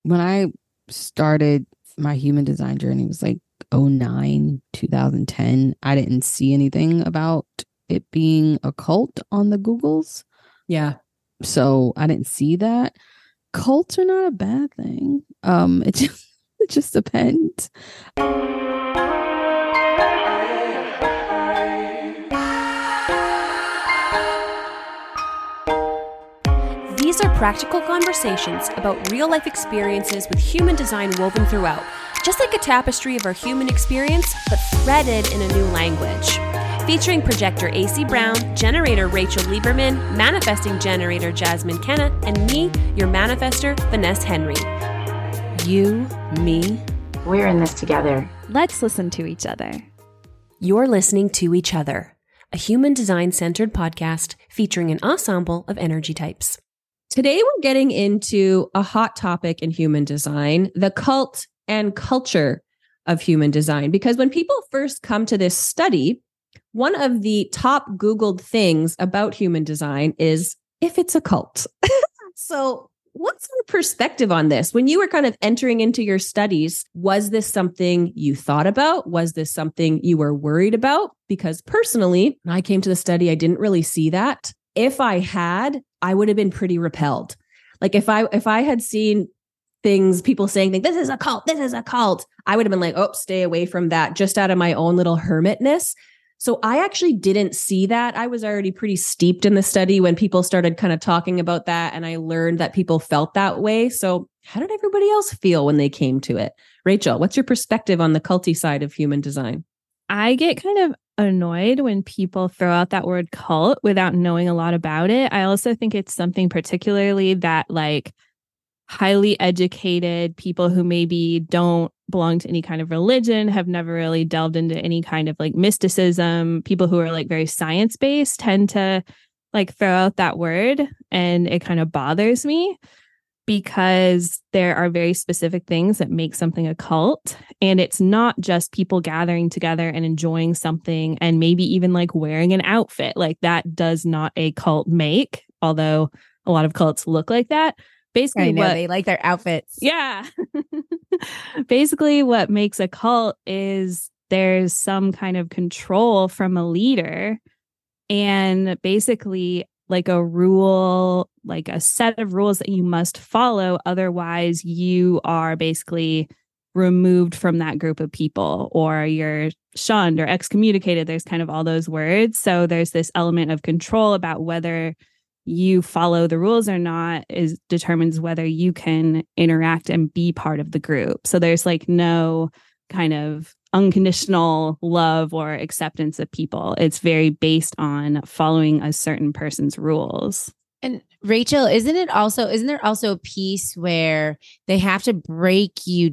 when I started my human design journey, it was like '09, 2010. I didn't see anything about it being a cult on the Googles. Yeah. So I didn't see that. Cults are not a bad thing. It just depends. These are practical conversations about real-life experiences with human design woven throughout, just like a tapestry of our human experience, but threaded in a new language. Featuring projector AC Brown, generator Rachel Lieberman, manifesting generator Jasmine Kenna, and me, your manifester, Vanessa Henry. You, me. We're in this together. Let's listen to each other. You're listening to Each Other, a human design-centered podcast featuring an ensemble of energy types. Today, we're getting into a hot topic in human design, the cult and culture of human design. Because when people first come to this study, one of the top Googled things about human design is if it's a cult. So what's your perspective on this? When you were kind of entering into your studies, was this something you thought about? Was this something you were worried about? Because personally, when I came to the study, I didn't really see that. If I had, I would have been pretty repelled. Like if I had seen things, people saying, this is a cult, I would have been like, oh, stay away from that, just out of my own little hermitness. So I actually didn't see that. I was already pretty steeped in the study when people started kind of talking about that. And I learned that people felt that way. So how did everybody else feel when they came to it? Rachel, what's your perspective on the culty side of human design? I get kind of annoyed when people throw out that word cult without knowing a lot about it. I also think it's something particularly that like highly educated people who maybe don't belong to any kind of religion, have never really delved into any kind of like mysticism, people who are like very science-based tend to like throw out that word, and it kind of bothers me because there are very specific things that make something a cult. And it's not just people gathering together and enjoying something and maybe even like wearing an outfit. Like that does not a cult make, although a lot of cults look like that. Basically, I know they like their outfits. Yeah. Basically, what makes a cult is there's some kind of control from a leader, and basically like a rule, like a set of rules that you must follow. Otherwise, you are basically removed from that group of people, or you're shunned or excommunicated. There's kind of all those words. So there's this element of control about whether you follow the rules or not determines whether you can interact and be part of the group. So there's like no kind of unconditional love or acceptance of people. It's very based on following a certain person's rules. And Rachel, isn't there also a piece where they have to break you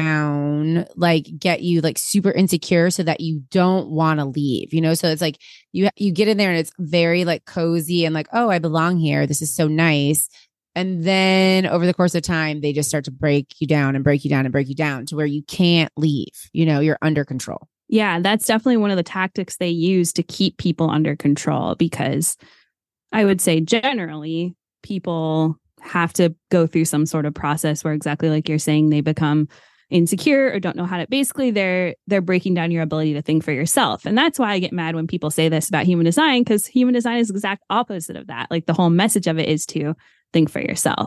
down, like get you like super insecure so that you don't want to leave, So it's like you get in there and it's very like cozy and like, oh, I belong here. This is so nice. And then over the course of time, they just start to break you down and break you down and break you down to where you can't leave. You're under control. Yeah, that's definitely one of the tactics they use to keep people under control, because I would say generally people have to go through some sort of process where, exactly like you're saying, they become insecure or don't know how to, basically they're breaking down your ability to think for yourself. And that's why I get mad when people say this about human design, because human design is the exact opposite of that. Like the whole message of it is to think for yourself.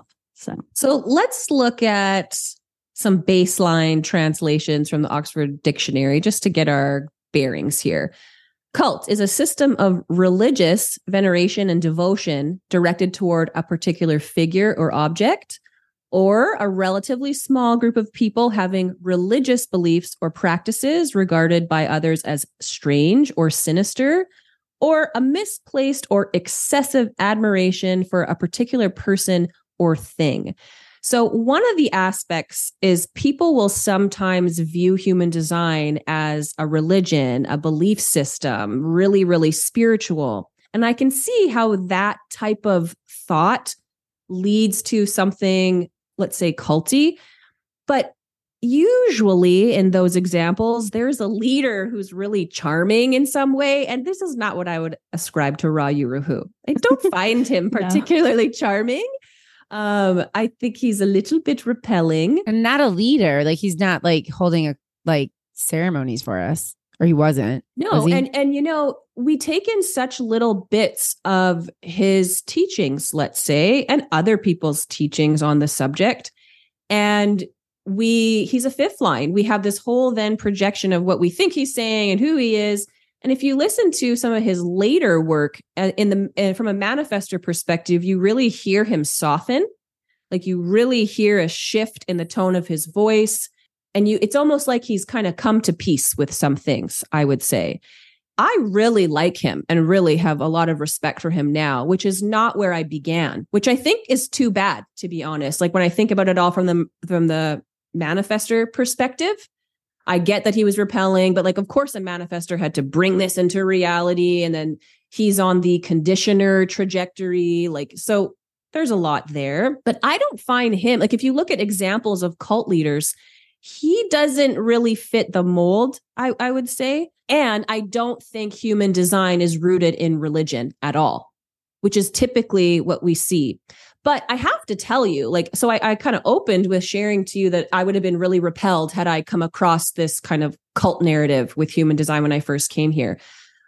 So let's look at some baseline translations from the Oxford Dictionary just to get our bearings here. Cult is a system of religious veneration and devotion directed toward a particular figure or object, or a relatively small group of people having religious beliefs or practices regarded by others as strange or sinister, or a misplaced or excessive admiration for a particular person or thing. So one of the aspects is people will sometimes view human design as a religion, a belief system, really, really spiritual. And I can see how that type of thought leads to something, let's say, culty. But usually in those examples, there's a leader who's really charming in some way. And this is not what I would ascribe to Ra Uru Hu. I don't find him particularly charming. I think he's a little bit repelling. And not a leader. Like he's not like holding ceremonies for us. Or he wasn't. No, was he? and we take in such little bits of his teachings, let's say, and other people's teachings on the subject. And he's a fifth line. We have this whole then projection of what we think he's saying and who he is. And if you listen to some of his later work from a manifestor perspective, you really hear him soften. Like you really hear a shift in the tone of his voice. And it's almost like he's kind of come to peace with some things, I would say. I really like him and really have a lot of respect for him now, which is not where I began, which I think is too bad, to be honest. Like when I think about it all from the manifestor perspective, I get that he was repelling, but like, of course, a manifestor had to bring this into reality. And then he's on the conditioner trajectory. Like, so there's a lot there, but I don't find him, like, if you look at examples of cult leaders, he doesn't really fit the mold, I would say. And I don't think human design is rooted in religion at all, which is typically what we see. But I have to tell you, like, so I kind of opened with sharing to you that I would have been really repelled had I come across this kind of cult narrative with human design when I first came here.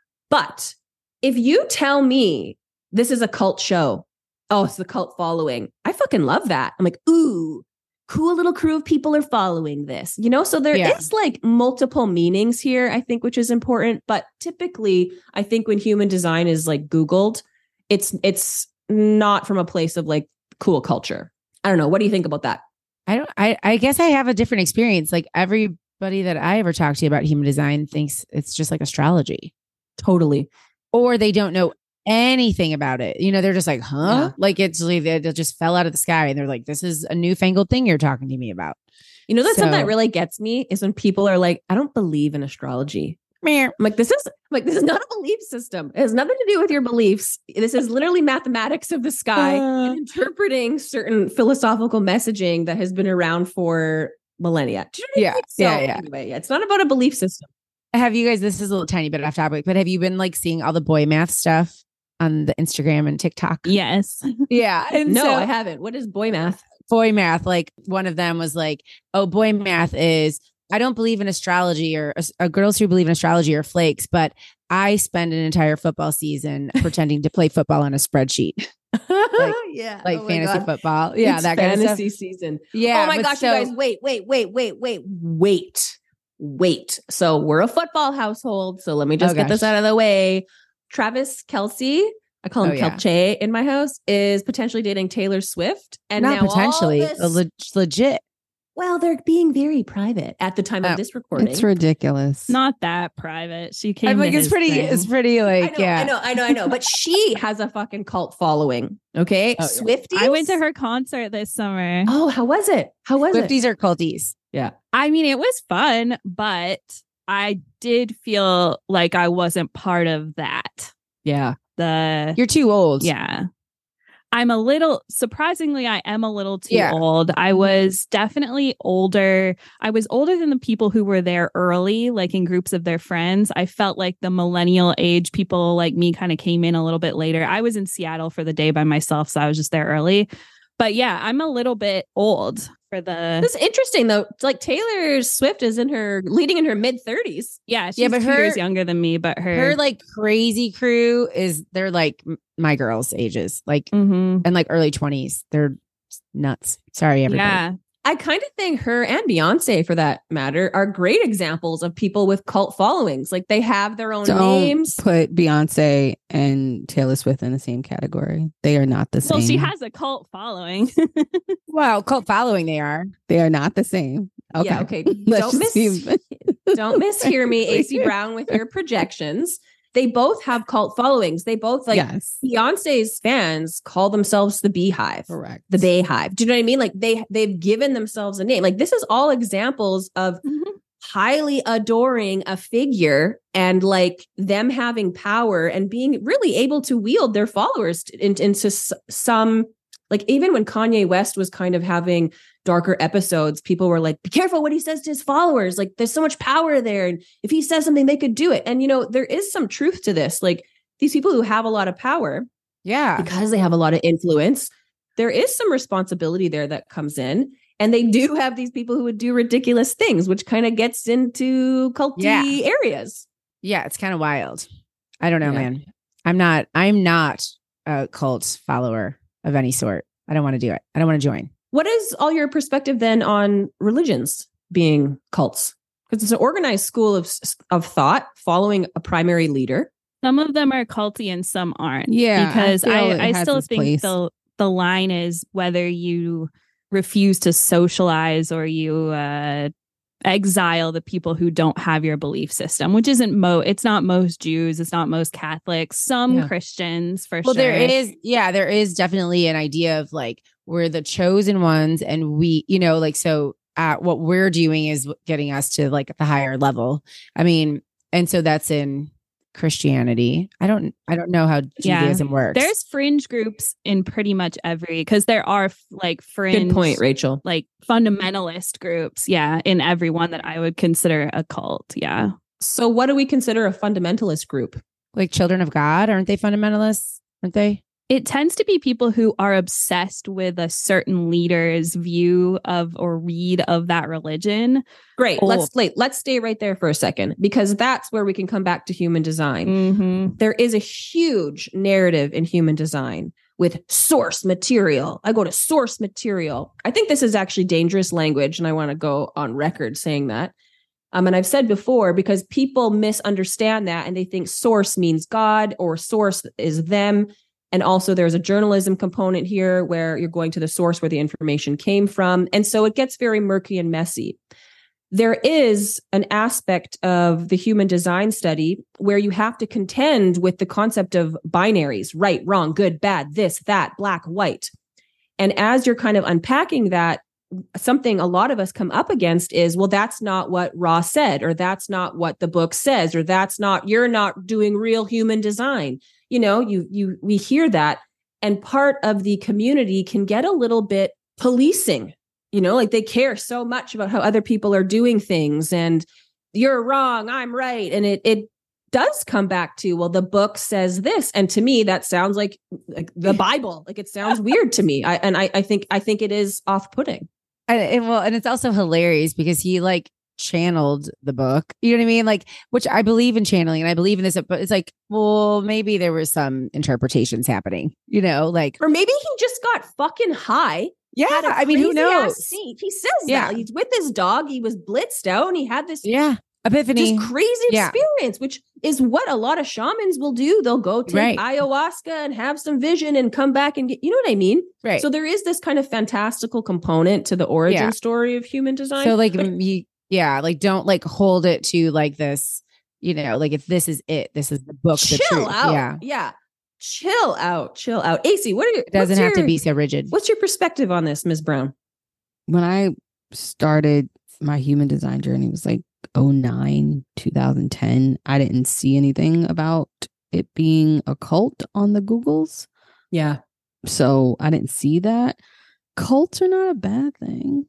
But if you tell me this is a cult show, oh, it's the cult following, I fucking love that. I'm like, ooh, cool little crew of people are following this, so there is like multiple meanings here, I think, which is important. But typically, I think when human design is like Googled, it's not from a place of like cool culture. I don't know. What do you think about that? I guess I have a different experience. Like everybody that I ever talked to about human design thinks it's just like astrology. Totally. Or they don't know anything about it. They're just like, huh? Yeah. Like it's like they just fell out of the sky and they're like, this is a newfangled thing you're talking to me about. That's something that really gets me is when people are like, I don't believe in astrology. I'm like, this is not a belief system. It has nothing to do with your beliefs. This is literally mathematics of the sky and interpreting certain philosophical messaging that has been around for millennia. Do you know what I mean? So, anyway, it's not about a belief system. Have you guys, this is a little tiny bit off topic, but have you been like seeing all the boy math stuff on the Instagram and TikTok? Yes. Yeah. And no, I haven't. What is boy math? Boy math. Like one of them was like, oh, boy math is, I don't believe in astrology or girls who believe in astrology are flakes, but I spend an entire football season pretending to play football on a spreadsheet. Like fantasy football. Yeah. It's that fantasy kind of stuff. Season. Yeah. Oh my gosh, you guys, wait. So we're a football household. So let me just get this out of the way. Travis Kelce, I call him Kelce in my house, is potentially dating Taylor Swift. And not now potentially, legit. Well, they're being very private at the time of this recording. It's ridiculous. Not that private. She came. I'm like, it's pretty like, I know. But she has a fucking cult following. Okay. Oh, Swifties. I went to her concert this summer. Oh, how was it? Swifties or culties? Yeah. I mean, it was fun, but I did feel like I wasn't part of that. Yeah. You're too old. Yeah. Surprisingly, I am a little too old. I was definitely older. I was older than the people who were there early, like in groups of their friends. I felt like the millennial age people like me kind of came in a little bit later. I was in Seattle for the day by myself, so I was just there early. But yeah, I'm a little bit old for the. It's interesting though. It's like Taylor Swift is leading in her mid 30s. Yeah, she's but 2 years younger than me. But her like crazy crew they're like my girls' ages, like and like early 20s. They're nuts. Sorry, everybody. Yeah. I kind of think her and Beyonce, for that matter, are great examples of people with cult followings. Like they have their own names. Put Beyonce and Taylor Swift in the same category. They are not the same. Well, she has a cult following. Well, cult following they are. They are not the same. Okay. Yeah, okay. Don't mishear me, AC Brown, with your projections. They both have cult followings. They both Beyonce's fans call themselves the Beehive. Correct. The Bayhive. Do you know what I mean? Like they've given themselves a name. Like this is all examples of highly adoring a figure and like them having power and being really able to wield their followers into some, like even when Kanye West was kind of having darker episodes, people were like, be careful what he says to his followers. Like there's so much power there. And if he says something, they could do it. And, there is some truth to this. Like these people who have a lot of power, because they have a lot of influence, there is some responsibility there that comes in. And they do have these people who would do ridiculous things, which kind of gets into culty areas. Yeah, it's kind of wild. I don't know, Yeah. man. I'm not a cult follower of any sort. I don't want to do it. I don't want to join. What is all your perspective then on religions being cults? Because it's an organized school of thought following a primary leader. Some of them are culty and some aren't. Yeah, because I feel it I has still its think place. the line is whether you refuse to socialize or you exile the people who don't have your belief system, which isn't it's not most Jews, it's not most Catholics, some Christians for sure. There is definitely an idea of like, we're the chosen ones and we, so what we're doing is getting us to like the higher level. I mean, and so that's in Christianity. I don't know how Judaism works. There's fringe groups in pretty much because there are like fringe. Good point, Rachel. Like fundamentalist groups, in every one that I would consider a cult. Yeah. So what do we consider a fundamentalist group? Like Children of God, aren't they fundamentalists? Aren't they? It tends to be people who are obsessed with a certain leader's view of or read of that religion. Great. Let's stay right there for a second, because that's where we can come back to human design. Mm-hmm. There is a huge narrative in human design with source material. I go to source material. I think this is actually dangerous language, and I want to go on record saying that. And I've said before, because people misunderstand that and they think source means God or source is them. And also there's a journalism component here where you're going to the source where the information came from. And so it gets very murky and messy. There is an aspect of the human design study where you have to contend with the concept of binaries, right, wrong, good, bad, this, that, black, white. And as you're kind of unpacking that, something a lot of us come up against is, well, that's not what Ra said, or that's not what the book says, or you're not doing real human design. We hear that, and part of the community can get a little bit policing, like they care so much about how other people are doing things and you're wrong, I'm right. And it does come back to, well, the book says this. And to me, that sounds like the Bible. Like it sounds weird to me. I think it is off-putting. And it's also hilarious because he like channeled the book, you know what I mean? Like, which I believe in channeling and I believe in this, but it's like, well, maybe there was some interpretations happening, like, or maybe he just got fucking high. Yeah. I mean, who knows? He says that he's with his dog. He was blitzed out and he had this epiphany, just crazy experience, which is what a lot of shamans will do. They'll go take ayahuasca and have some vision and come back and get, you know what I mean? Right. So there is this kind of fantastical component to the origin story of human design. So like, don't like hold it to like this, like if this is this is the book, the truth. Out. Yeah. Chill out. AC, it doesn't have to be so rigid. What's your perspective on this, Ms. Brown? When I started my human design journey, it was like 2009, 2010. I didn't see anything about it being a cult on the Googles. Yeah. So I didn't see that. Cults are not a bad thing.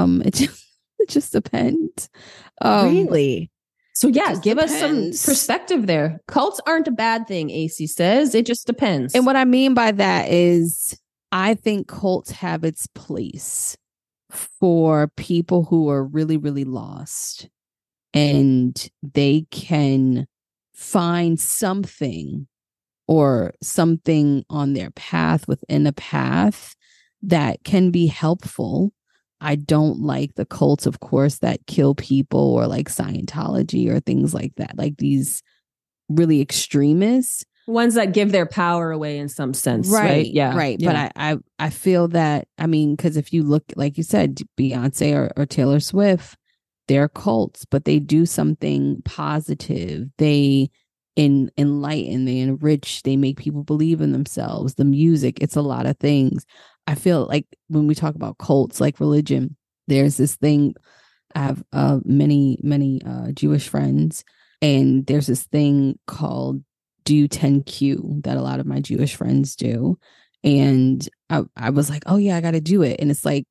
It just depends. Really? So yeah, give depends. us some perspective there. Cults aren't a bad thing, AC says. It just depends. And what I mean by that is I think cults have its place for people who are really, really lost. And they can find something or something on their path within a path that can be helpful. I don't like the cults, of course, that kill people, or like Scientology or things like that, like these really extremists. Ones that give their power away in some sense, right? Yeah. Right. Yeah. But I feel that, I mean, because if you look, like you said, Beyonce or Taylor Swift, they're cults, but they do something positive. They enlighten, they enrich, they make people believe in themselves. The music, it's a lot of things. I feel like when we talk about cults, like religion, there's this thing. I have many Jewish friends, and there's this thing called do 10Q that a lot of my Jewish friends do. And I was like, oh yeah, I got to do it. And it's like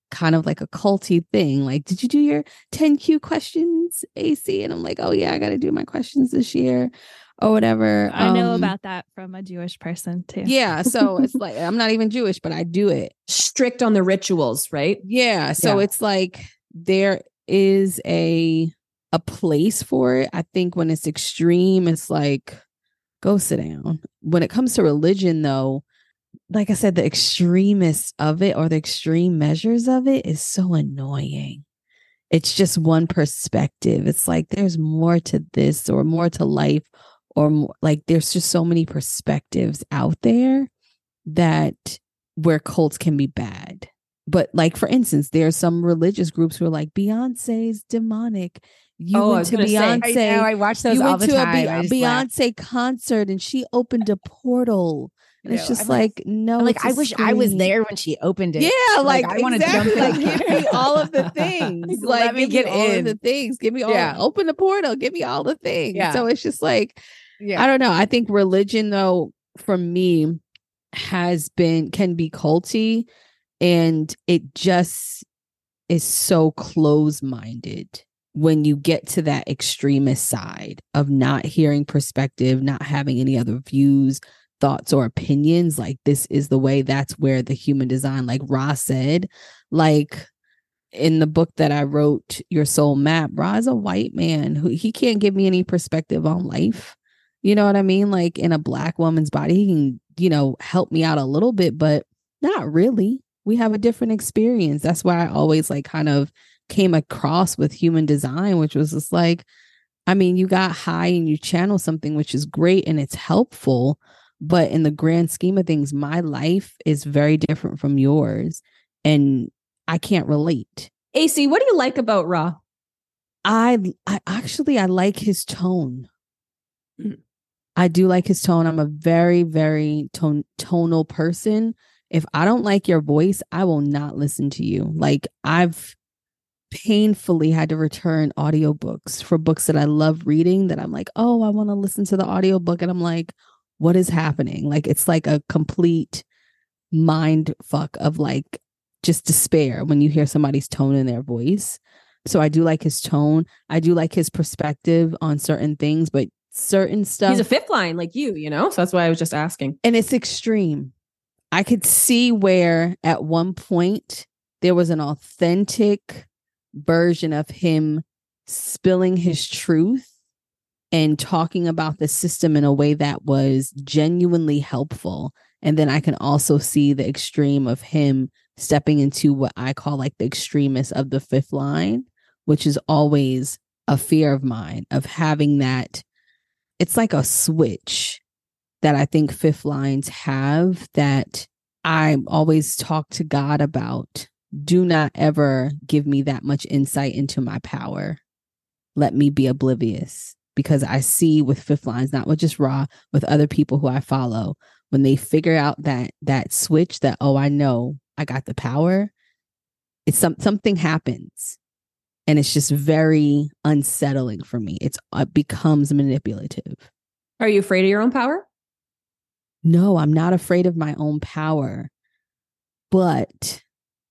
kind of like a culty thing. Like, did you do your 10Q questions, AC? And I'm like, oh yeah, I got to do my questions this year or whatever. I know about that from a Jewish person too. Yeah. So it's like, I'm not even Jewish, but I do it. Strict on the rituals, right? Yeah. So it's like there is a place for it. I think when it's extreme, it's like, go sit down. When it comes to religion, though, like I said, the extremists of it or the extreme measures of it is so annoying. It's just one perspective. It's like there's more to this or more to life or more, like there's just so many perspectives out there that where cults can be bad. But like, for instance, there are some religious groups who are like, Beyonce's demonic. You went to Beyonce. I know, I watch those all the time. A Beyonce concert and she opened a portal. And it's just like, no. I'm like, I wish I was there when she opened it. Yeah, like I want to exactly, jump in. like give me all of the things. Like, let me get all in. of the things. Give me all. Open the portal. Give me all the things. Yeah. So it's just like, I don't know. I think religion, though, for me, can be culty, and it just is so close-minded when you get to that extremist side of not hearing perspective, not having any other views, thoughts, or opinions. Like, this is the way. That's where the human design, like Ra said, like in the book that I wrote, Your Soul Map, Ra is a white man who he can't give me any perspective on life. You know what I mean? Like, in a Black woman's body, he can, help me out a little bit, but not really. We have a different experience. That's why I always like kind of came across with human design, which was just like, I mean, you got high and you channel something, which is great and it's helpful. But in the grand scheme of things, my life is very different from yours and I can't relate. AC, what do you like about Ra? I like his tone. I do like his tone. I'm a very, very tonal person. If I don't like your voice, I will not listen to you. Like, I've painfully had to return audiobooks for books that I love reading that I'm like, oh, I want to listen to the audiobook. And I'm like, what is happening? Like, it's like a complete mind fuck of like just despair when you hear somebody's tone in their voice. So I do like his tone. I do like his perspective on certain things, but certain stuff. He's a fifth line like you, so that's why I was just asking. And it's extreme. I could see where at one point there was an authentic version of him spilling his truth and talking about the system in a way that was genuinely helpful. And then I can also see the extreme of him stepping into what I call like the extremist of the fifth line, which is always a fear of mine of having that. It's like a switch that I think fifth lines have that I always talk to God about. Do not ever give me that much insight into my power. Let me be oblivious, because I see with fifth lines, not with just Ra, with other people who I follow, when they figure out that switch that, oh, I know I got the power, it's something happens. And it's just very unsettling for me. It becomes manipulative. Are you afraid of your own power? No, I'm not afraid of my own power. But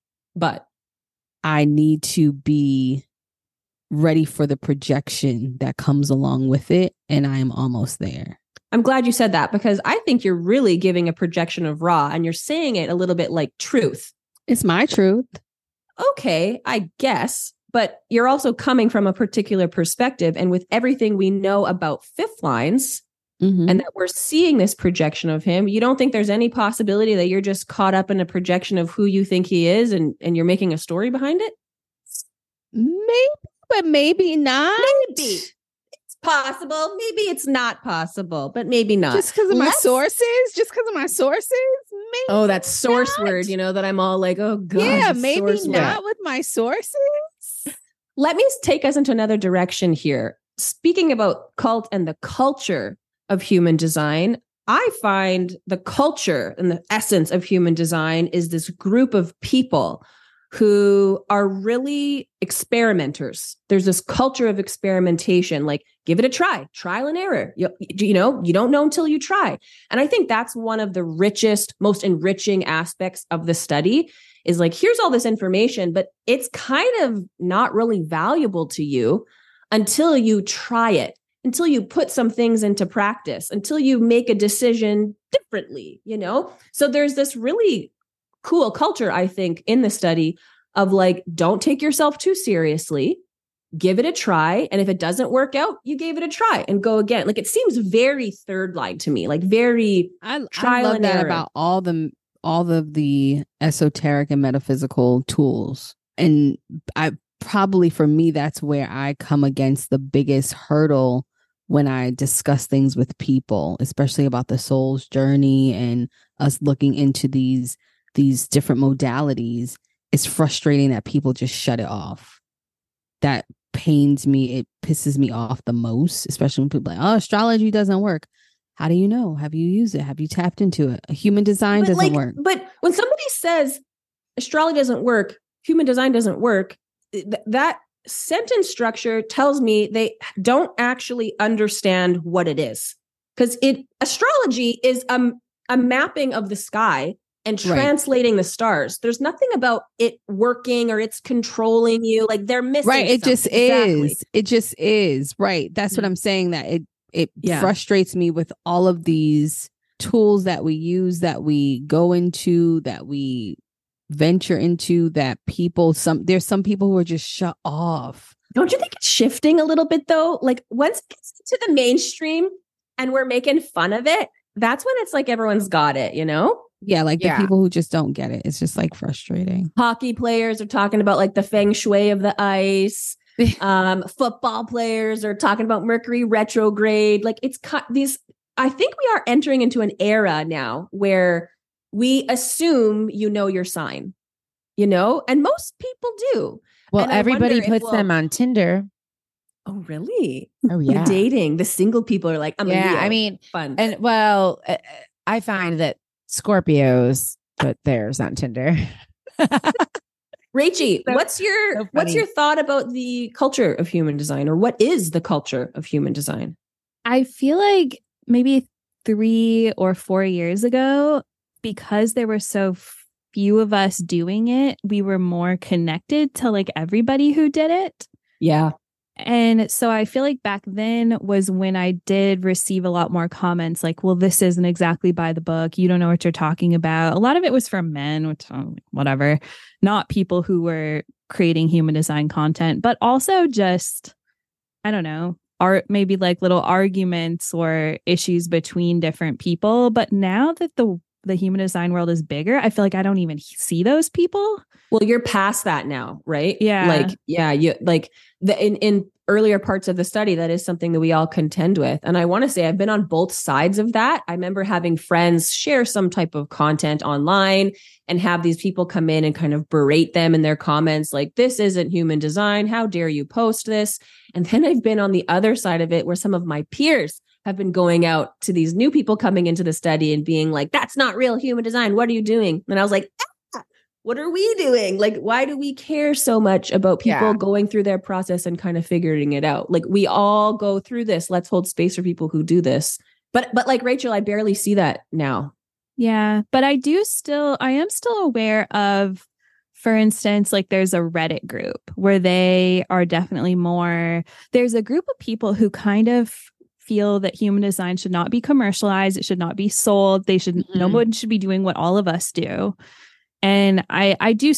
I need to be ready for the projection that comes along with it. And I am almost there. I'm glad you said that, because I think you're really giving a projection of Ra and you're saying it a little bit like truth. It's my truth. Okay, I guess. But you're also coming from a particular perspective. And with everything we know about fifth lines and that we're seeing this projection of him, you don't think there's any possibility that you're just caught up in a projection of who you think he is and you're making a story behind it? Maybe, but maybe not. Maybe. It's possible. Maybe it's not possible, but maybe not. Just because of my sources? Maybe oh, that source word, that I'm all like, oh, God. Yeah, maybe not with my sources. Let me take us into another direction here. Speaking about cult and the culture of human design, I find the culture and the essence of human design is this group of people who are really experimenters. There's this culture of experimentation, like give it a try, trial and error. You know, you don't know until you try. And I think that's one of the richest, most enriching aspects of the study is like, here's all this information, but it's kind of not really valuable to you until you try it, until you put some things into practice, until you make a decision differently, you know? So there's this really cool culture, I think, in the study of like, don't take yourself too seriously, give it a try. And if it doesn't work out, you gave it a try and go again. Like, it seems very third line to me, like very I love that about all of the esoteric and metaphysical tools. And for me, that's where I come against the biggest hurdle when I discuss things with people, especially about the soul's journey and us looking into these different modalities. It's frustrating that people just shut it off. That pains me. It pisses me off the most, especially when people are like, oh, astrology doesn't work. How do you know? Have you used it? Have you tapped into it? Human design doesn't work. But when somebody says astrology doesn't work, human design doesn't work, that sentence structure tells me they don't actually understand what it is. Because astrology is a mapping of the sky and translating the stars. There's nothing about it working or it's controlling you. Like, they're missing. Right. It just exactly. is. It just is. Right. That's what I'm saying, that it frustrates me with all of these tools that we use, that we go into, that we venture into, that there's some people who are just shut off. Don't you think it's shifting a little bit though? Like, once it gets to the mainstream and we're making fun of it, that's when it's like everyone's got it, you know? Yeah, like the people who just don't get it. It's just like frustrating. Hockey players are talking about like the feng shui of the ice. Football players are talking about Mercury retrograde. Like, I think we are entering into an era now where we assume you know your sign, you know, and most people do. Well, everybody puts them on Tinder. Oh, really? Oh, yeah. The dating, the single people are like, I'm a Leo. I mean, fun. And well, I find that Scorpios put theirs on Tinder. Rachie, what's your thought about the culture of human design, or what is the culture of human design? I feel like maybe 3 or 4 years ago, because there were so few of us doing it, we were more connected to like everybody who did it. Yeah. And so I feel like back then was when I did receive a lot more comments like, well, this isn't exactly by the book. You don't know what you're talking about. A lot of it was from men, which whatever, not people who were creating human design content, but also just, I don't know, maybe like little arguments or issues between different people. But now that the human design world is bigger, I feel like I don't even see those people. Well, you're past that now, right? Yeah. Like, yeah, you like in earlier parts of the study, that is something that we all contend with. And I want to say I've been on both sides of that. I remember having friends share some type of content online and have these people come in and kind of berate them in their comments, like, this isn't human design. How dare you post this? And then I've been on the other side of it, where some of my peers have been going out to these new people coming into the study and being like, that's not real human design. What are you doing? And I was like, what are we doing? Like, why do we care so much about people going through their process and kind of figuring it out? Like, we all go through this. Let's hold space for people who do this. But like Rachel, I barely see that now. Yeah, but I am still aware of, for instance, like there's a Reddit group where they are definitely there's a group of people who kind of feel that human design should not be commercialized. It should not be sold. No one should be doing what all of us do. And I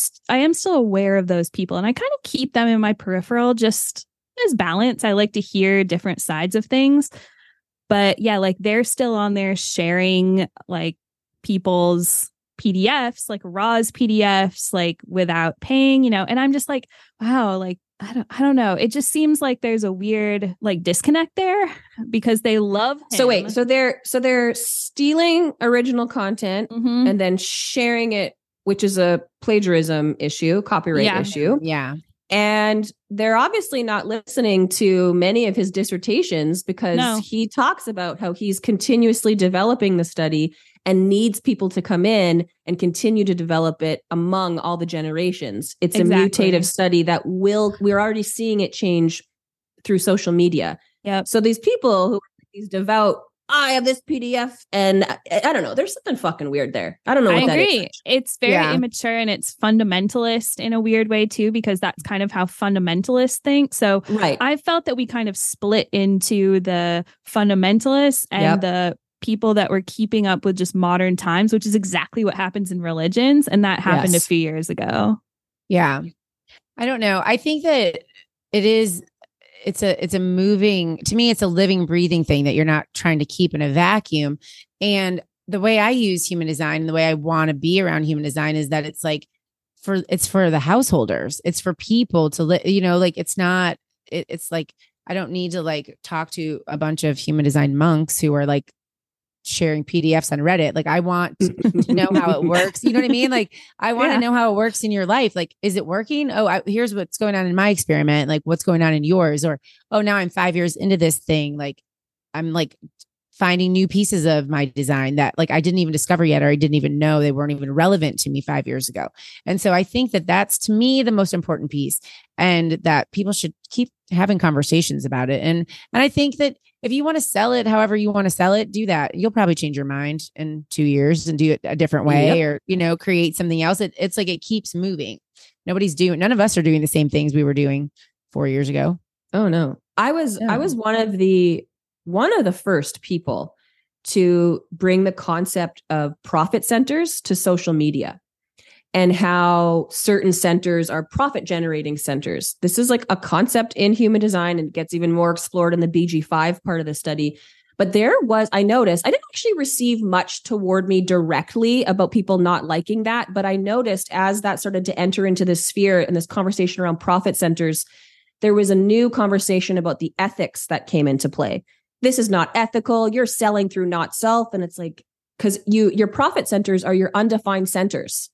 am still aware of those people, and I kind of keep them in my peripheral just as balance. I like to hear different sides of things, but yeah, like they're still on there sharing like people's PDFs, like Ra's PDFs, like without paying, you know, and I'm just like, wow, like, I don't know. It just seems like there's a weird like disconnect there because they love him. So wait, so they're stealing original content and then sharing it, which is a plagiarism issue, copyright issue. Yeah. And they're obviously not listening to many of his dissertations because he talks about how he's continuously developing the study and needs people to come in and continue to develop it among all the generations. It's a mutative study that we're already seeing it change through social media. Yep. So these people who are these devout, I have this PDF, and I don't know, there's something fucking weird there. I don't know what that is. I agree. It's very immature and it's fundamentalist in a weird way too, because that's kind of how fundamentalists think. So I felt that we kind of split into the fundamentalists and the people that were keeping up with just modern times, which is exactly what happens in religions. And that happened a few years ago. Yeah. I don't know. I think that it's a moving, to me, it's a living, breathing thing that you're not trying to keep in a vacuum. And the way I use human design and the way I want to be around human design is that it's like it's for the householders. It's for people to like, it's not, it's like, I don't need to like talk to a bunch of human design monks who are like sharing PDFs on Reddit. Like, I want to know how it works. You know what I mean? Like, I want to know how it works in your life. Like, is it working? Oh, here's what's going on in my experiment. Like, what's going on in yours? Or, oh, now I'm 5 years into this thing. Like, I'm like finding new pieces of my design that like I didn't even discover yet, or I didn't even know they weren't even relevant to me 5 years ago. And so I think that that's, to me, the most important piece, and that people should keep having conversations about it. And I think that if you want to sell it however you want to sell it, do that. You'll probably change your mind in 2 years and do it a different way, or, create something else. It's like it keeps moving. None of us are doing the same things we were doing 4 years ago. Oh no. I was one of the first people to bring the concept of profit centers to social media, and how certain centers are profit generating centers. This is like a concept in human design, and gets even more explored in the BG5 part of the study. But I noticed, I didn't actually receive much toward me directly about people not liking that. But I noticed as that started to enter into this sphere and this conversation around profit centers, there was a new conversation about the ethics that came into play. This is not ethical. You're selling through not self. And it's like, because your profit centers are your undefined centers.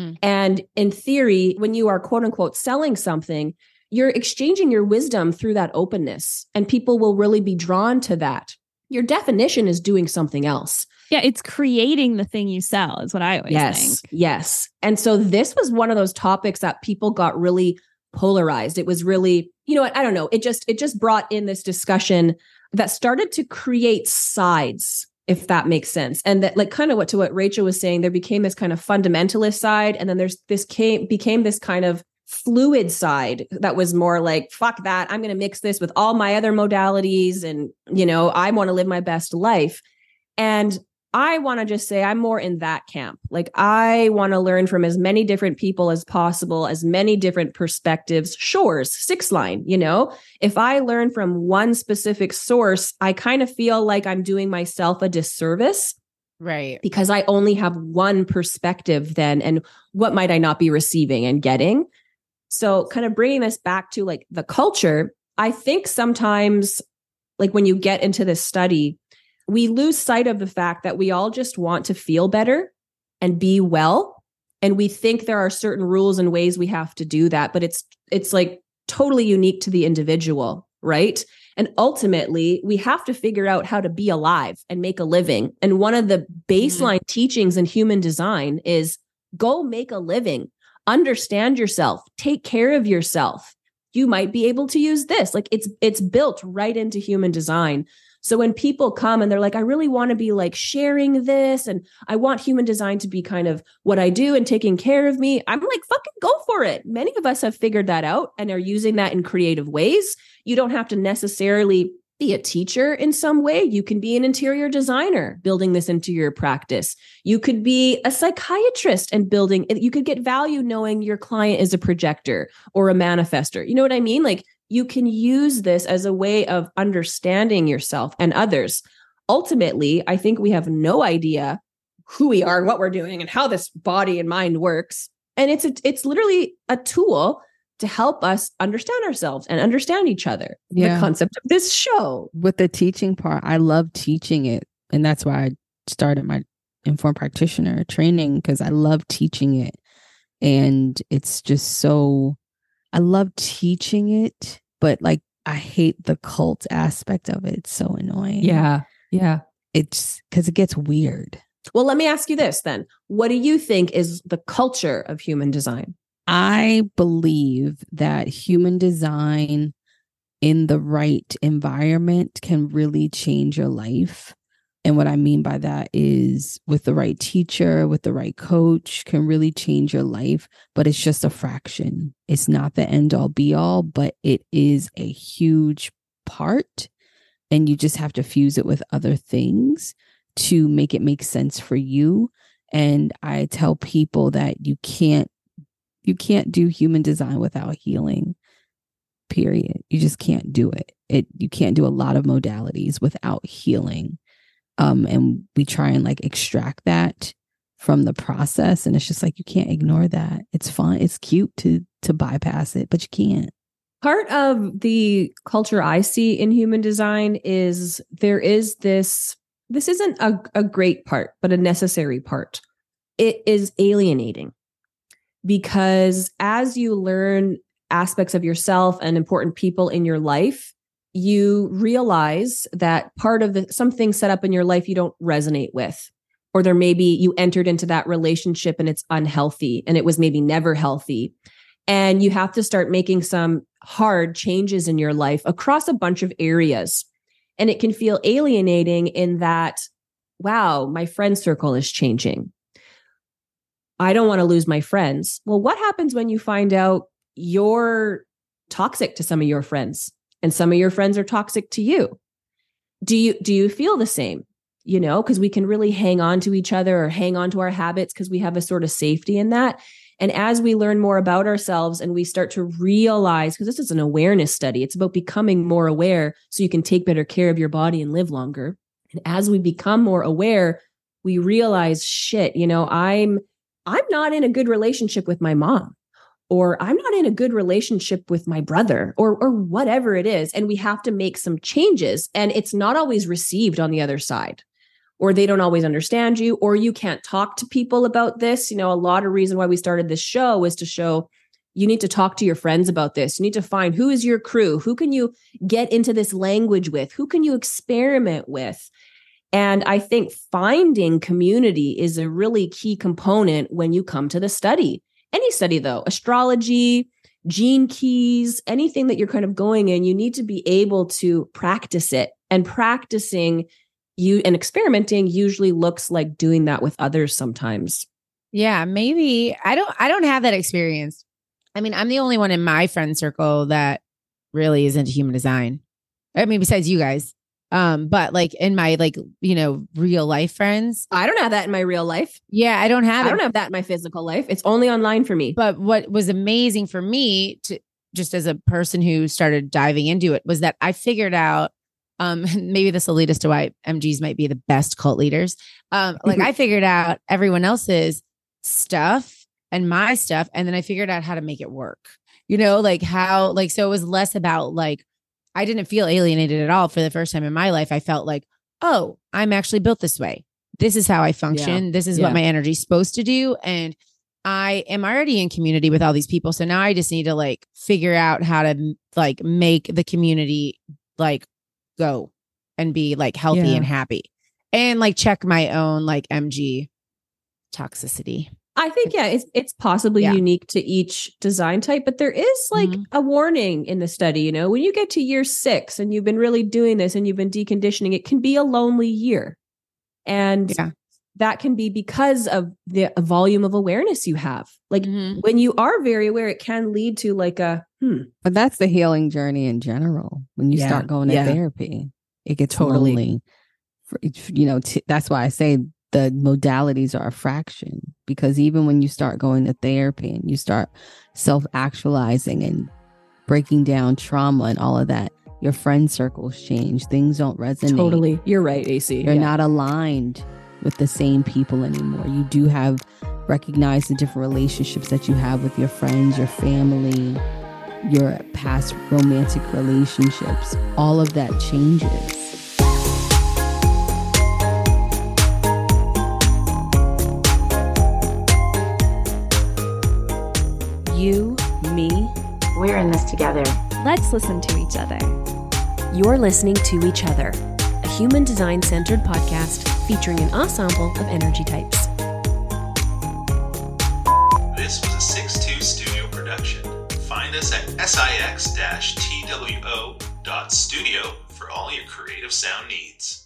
And in theory, when you are quote unquote selling something, you're exchanging your wisdom through that openness, and people will really be drawn to that. Your definition is doing something else. Yeah, it's creating the thing you sell is what I always think. Yes. And so this was one of those topics that people got really polarized. It was really, I don't know. It just brought in this discussion that started to create sides, if that makes sense. And that, like, kind of to what Rachel was saying, there became this kind of fundamentalist side. And then became this kind of fluid side that was more like, fuck that, I'm going to mix this with all my other modalities. And, I want to live my best life. And I want to just say I'm more in that camp. Like, I want to learn from as many different people as possible, as many different perspectives. Shores, 6line, if I learn from one specific source, I kind of feel like I'm doing myself a disservice. Right. Because I only have one perspective then. And what might I not be receiving and getting? So kind of bringing this back to like the culture, I think sometimes, like, when you get into this study, we lose sight of the fact that we all just want to feel better and be well. And we think there are certain rules and ways we have to do that, but it's like totally unique to the individual, right? And ultimately, we have to figure out how to be alive and make a living. And one of the baseline teachings in human design is go make a living, understand yourself, take care of yourself. You might be able to use this. Like, it's built right into human design. So when people come and they're like, I really want to be like sharing this, and I want human design to be kind of what I do and taking care of me, I'm like, fucking go for it. Many of us have figured that out and are using that in creative ways. You don't have to necessarily be a teacher in some way. You can be an interior designer building this into your practice. You could be a psychiatrist and building it. You could get value knowing your client is a projector or a manifester. You know what I mean? Like, you can use this as a way of understanding yourself and others. Ultimately, I think we have no idea who we are and what we're doing and how this body and mind works. And it's literally a tool to help us understand ourselves and understand each other. Yeah. The concept of this show. With the teaching part, I love teaching it. And that's why I started my informed practitioner training, because I love teaching it. And it's just so, I love teaching it, but like, I hate the cult aspect of it. It's so annoying. Yeah. Yeah. It's because it gets weird. Well, let me ask you this then. What do you think is the culture of human design? I believe that human design in the right environment can really change your life. And what I mean by that is with the right teacher, with the right coach, can really change your life. But it's just a fraction. It's not the end all be all, but it is a huge part. And you just have to fuse it with other things to make it make sense for you. And I tell people that you can't do human design without healing. Period. You just can't do it. You can't do a lot of modalities without healing. And we try and like extract that from the process. And it's just like, you can't ignore that. It's fun. It's cute to bypass it, but you can't. Part of the culture I see in human design is there is this isn't a great part, but a necessary part. It is alienating because as you learn aspects of yourself and important people in your life, you realize that part of some things set up in your life you don't resonate with, or there maybe you entered into that relationship and it's unhealthy and it was maybe never healthy. And you have to start making some hard changes in your life across a bunch of areas. And it can feel alienating in that, wow, my friend circle is changing. I don't want to lose my friends. Well, what happens when you find out you're toxic to some of your friends and some of your friends are toxic to you? Do you feel the same? You know, because we can really hang on to each other or hang on to our habits because we have a sort of safety in that. And as we learn more about ourselves and we start to realize, because this is an awareness study, it's about becoming more aware so you can take better care of your body and live longer. And as we become more aware, we realize, shit, you know, I'm not in a good relationship with my mom, or I'm not in a good relationship with my brother, or whatever it is. And we have to make some changes. And it's not always received on the other side, or they don't always understand you, or you can't talk to people about this. You know, a lot of reason why we started this show is to show you need to talk to your friends about this. You need to find who is your crew, who can you get into this language with, who can you experiment with. And I think finding community is a really key component when you come to the study. Any study though, astrology, gene keys, anything that you're kind of going in, you need to be able to practice it. And practicing and experimenting usually looks like doing that with others sometimes. Yeah, maybe I don't have that experience. I mean, I'm the only one in my friend circle that really is into human design. I mean, besides you guys. But like in my real life friends, I don't have that in my real life. Yeah, I don't have that in my physical life. It's only online for me. But what was amazing for me to just as a person who started diving into it was that I figured out, maybe this will lead us to why MGs might be the best cult leaders. I figured out everyone else's stuff and my stuff. And then I figured out how to make it work, so it was less about I didn't feel alienated at all for the first time in my life. I felt like, oh, I'm actually built this way. This is how I function. Yeah. This is what my energy is supposed to do. And I am already in community with all these people. So now I just need to figure out how to make the community go and be healthy and happy and check my own MG toxicity. I think, it's possibly unique to each design type, but there is a warning in the study, when you get to year 6 and you've been really doing this and you've been deconditioning, it can be a lonely year. And that can be because of the volume of awareness you have. When you are very aware, it can lead to But that's the healing journey in general. When you start going to therapy, it gets lonely. That's why I say the modalities are a fraction, because even when you start going to therapy and you start self-actualizing and breaking down trauma and all of that, your friend circles change. Things don't resonate. Totally. You're right, AC. You're not aligned with the same people anymore. You do recognize the different relationships that you have with your friends, your family, your past romantic relationships. All of that changes. You, me, we're in this together. Let's listen to each other. You're listening to Each Other, a human design centered podcast featuring an ensemble of energy types. This was a 6-2 studio production. Find us at six-two.studio for all your creative sound needs.